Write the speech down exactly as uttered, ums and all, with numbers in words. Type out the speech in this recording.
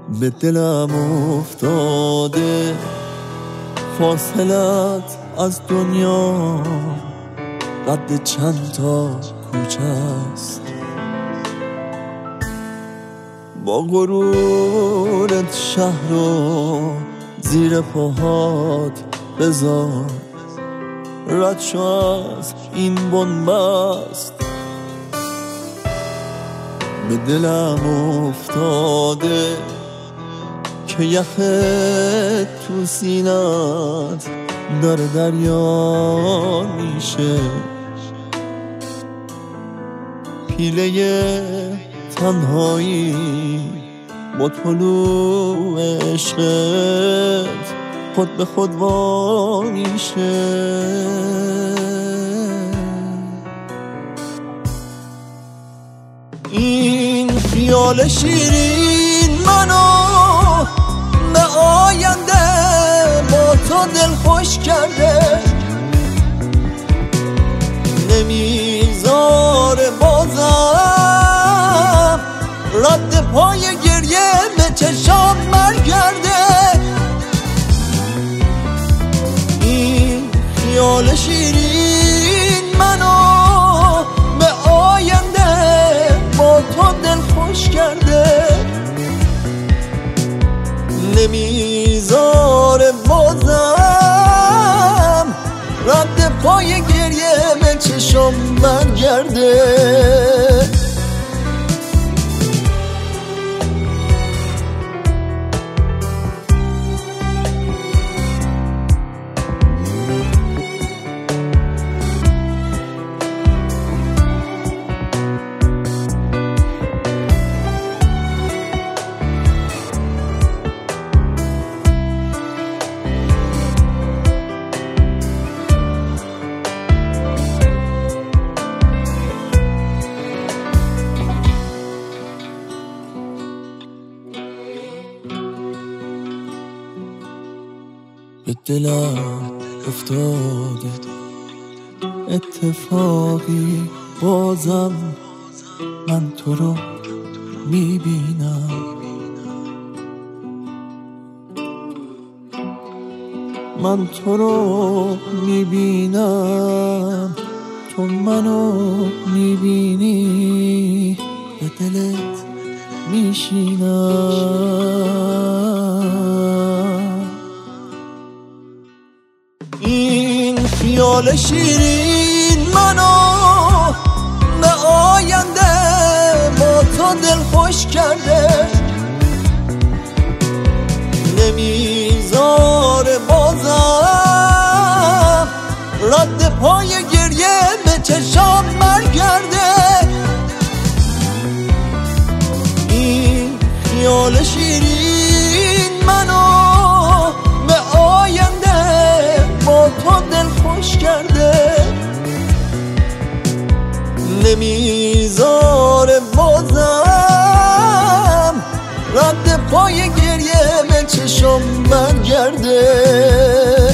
به دلم افتاده فاصلت از دنیا قد چند تا کوچه است. با غرورت شهر رو زیر پاهات بذار، رد شو از این بنبست. به دلم افتاده که یخت تو سینت داره دریا میشه. پیله تنهایی با طلوع عشقت خود به خود وا میشه. این خیال شیرین منو به آینده با تو دل خوش کرده، نمیذاره بازم رد پای گریه به چشام برگرده. این خیال شیرین منو به آینده با تو دل خوش کرده، نمیذاره بازم رد پای گریه به چشم برگرده. به دلم افتاده اتفاقی، بازم من تو رو میبینم. من تو رو میبینم، تو منو میبینی، به دلت میشینم. این خیال شیرین منو به آینده با تو دل خوش کرده، نمیذاره بازم رد پای گریه به چشام برگرده. این خیال شیرین منو به آینده با تو دل خوش کرده، نمیذاره بازم رد پای گریه به چشم برگرده.